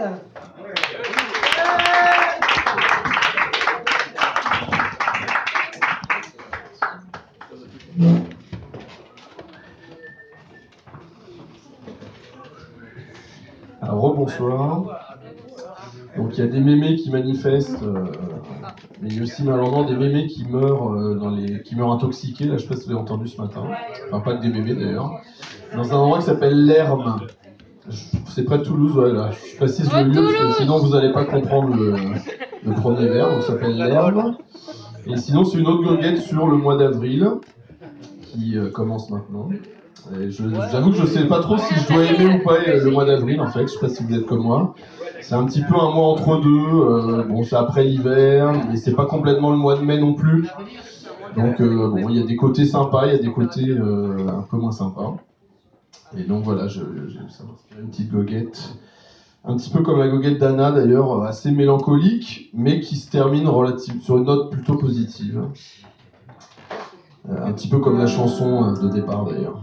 Alors, rebonsoir. Donc il y a des mémés qui manifestent, mais il y a aussi malheureusement des mémés qui meurent, qui meurent intoxiqués. Là, je sais pas si vous avez entendu ce matin. Enfin, pas que des mémés d'ailleurs. Dans un endroit qui s'appelle l'Herme. C'est près de Toulouse, voilà. Je précise le lieu parce que sinon vous n'allez pas comprendre le premier vers. Donc ça s'appelle l'Herme. Et sinon c'est une autre goguette sur le mois d'avril qui commence maintenant. J'avoue que je sais pas trop si je dois aimer ou pas le mois d'avril en fait. Je sais pas si vous êtes comme moi. C'est un petit peu un mois entre deux. Bon, c'est après l'hiver, mais c'est pas complètement le mois de mai non plus. Donc bon, il y a des côtés sympas, il y a des côtés un peu moins sympas. Et donc voilà, ça m'inspire une petite goguette. Un petit peu comme la goguette d'Anna d'ailleurs, assez mélancolique, mais qui se termine sur une note plutôt positive. Un petit peu comme la chanson de départ d'ailleurs.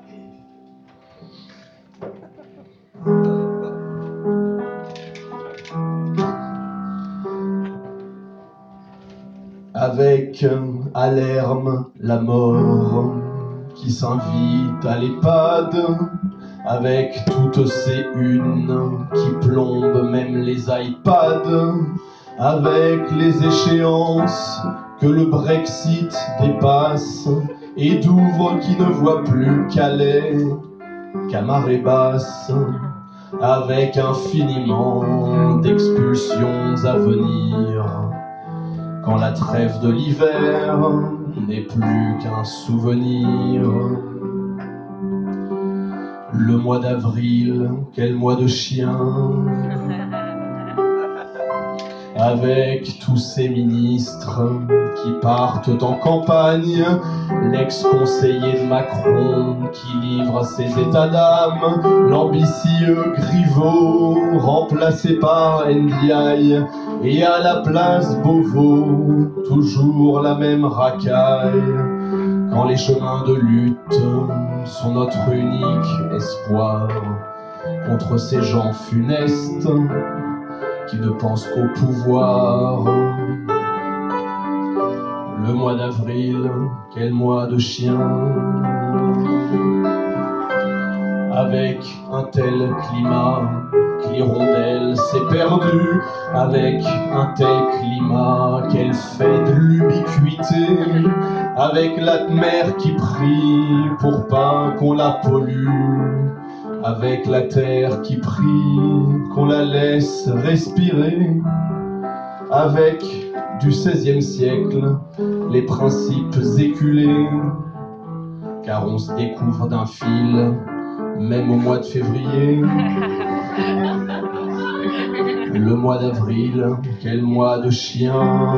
Avec à l'herme la mort qui s'invite à l'EHPAD, avec toutes ces unes qui plombent même les iPads, avec les échéances que le Brexit dépasse, et Douvres qui ne voit plus Calais qu'à marée basse, avec infiniment d'expulsions à venir, quand la trêve de l'hiver n'est plus qu'un souvenir. Le mois d'avril, quel mois de chien, avec tous ces ministres qui partent en campagne, l'ex-conseiller de Macron qui livre ses états d'âme, l'ambitieux Griveaux remplacé par Ndiaye, et à la place Beauvau, toujours la même racaille, quand les chemins de lutte sont notre unique espoir contre ces gens funestes qui ne pensent qu'au pouvoir. Le mois d'avril, quel mois de chien, avec un tel climat que l'hirondelle s'est perdue, avec un tel climat qu'elle fait de l'ubiquité, avec la mer qui prie pour pas qu'on la pollue, avec la terre qui prie qu'on la laisse respirer, avec du XVIe siècle les principes éculés, car on se découvre d'un fil même au mois de février. Le mois d'avril, quel mois de chien,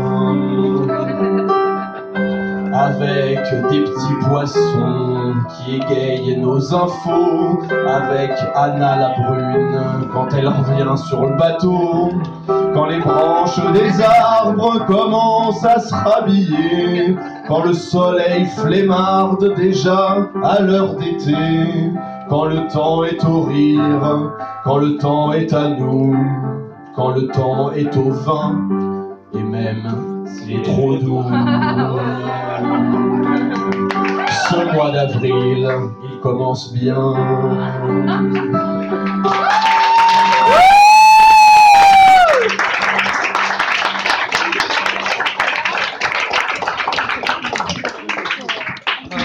avec des petits poissons qui égayent nos infos, avec Anna la brune quand elle revient sur le bateau, quand les branches des arbres commencent à se rhabiller, quand le soleil flemmarde déjà à l'heure d'été, quand le temps est au rire, quand le temps est à nous, quand le temps est au vin, et même s'il est trop doux. Ce mois d'avril, il commence bien.